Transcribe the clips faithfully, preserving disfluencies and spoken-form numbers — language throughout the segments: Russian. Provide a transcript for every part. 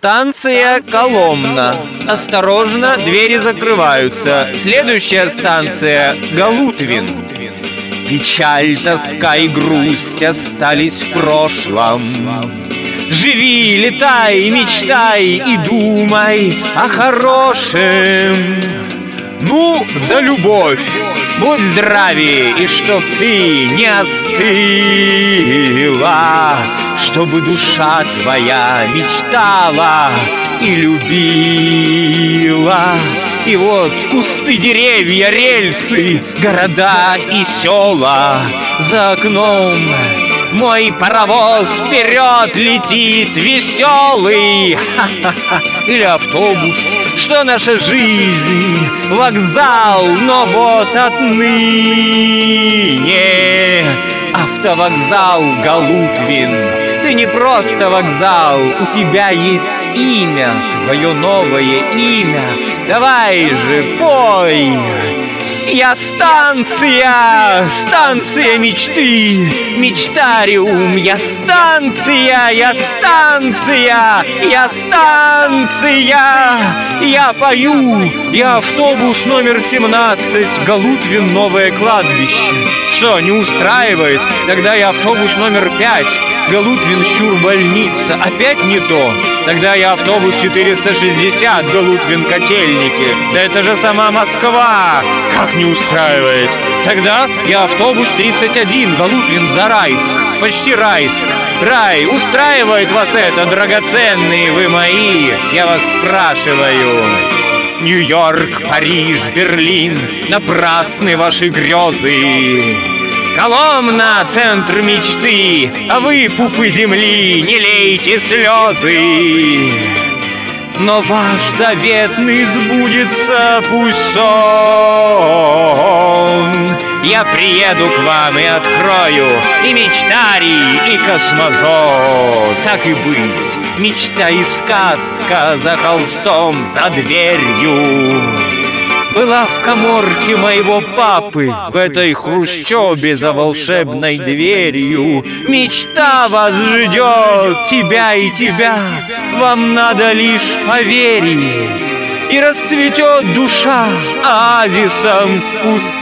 Станция Коломна. Осторожно, двери закрываются. Следующая станция Галутвин. Печаль, тоска и грусть остались в прошлом. Живи, летай, мечтай и думай о хорошем. Ну, за любовь, будь здравее, и чтоб ты не остыла, чтобы душа твоя мечтала и любила. И вот кусты, деревья, рельсы, города и села. За окном мой паровоз вперед летит веселый. Ха-ха-ха. Или автобус, что наша жизнь, вокзал, но вот отныне автовокзал Галутвин. Ты не просто вокзал, у тебя есть имя, твое новое имя. Давай же, пой! Я станция, станция мечты, мечтариум. Я станция, я станция, я станция. Я пою, я автобус номер семнадцать, Галутвин, новое кладбище. Что, не устраивает? Тогда я автобус номер пять, Галутвин, Щур-больница. Опять не то? Тогда я автобус четыреста шестьдесят, Галутвин, Котельники. Да это же сама Москва! Как не устраивает? Тогда я автобус тридцать один, Галутвин, Зарайск. Почти Райск. Рай, устраивает вас это, драгоценные вы мои? Я вас спрашиваю. Нью-Йорк, Париж, Берлин, напрасны ваши грезы. Коломна, центр мечты, а вы, пупы земли, не лейте слезы. Но ваш заветный сбудется, пусть сон. Я приеду к вам и открою и мечтарий, и космозон. Так и быть, мечта и сказка за холстом, за дверью. Была в каморке моего папы, в этой хрущебе за волшебной дверью. Мечта вас ждет, тебя и тебя, вам надо лишь поверить. И расцветет душа оазисом в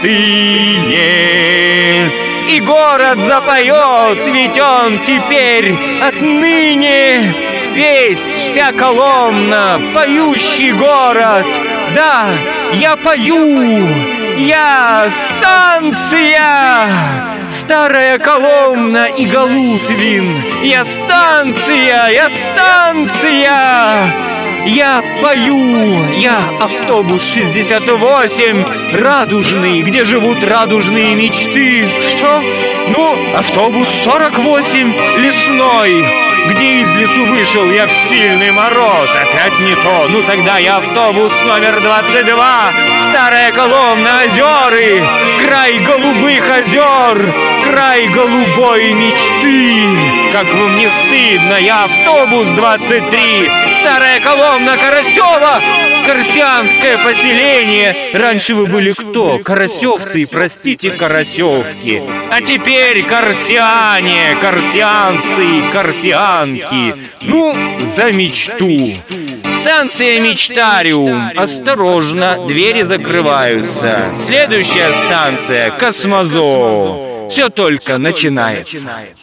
пустыне. И город запоет, ведь он теперь отныне весь, вся Коломна, поющий город. Да, я пою, я станция, старая Коломна и Галутвин. Я станция, я станция, я пою, я автобус шестьдесят восемь, радужный, где живут радужные мечты. Что? Ну, автобус сорок восемь, лесной, где из лесу вышел я в сильный мороз. Опять не то. Ну тогда я автобус номер двадцать два, старая Коломна, озеры, край голубых озер, край голубой мечты. Как вам не стыдно, я автобус двадцать три, старая Коломна, Карасева, Карсианское поселение. Раньше вы были кто? Карасевцы, простите, карасевки. А теперь карсиане, карсианцы, карсианки. Ну, за мечту. Станция Мечтариум. Осторожно, двери закрываются. Следующая станция Космозо. Все только начинается.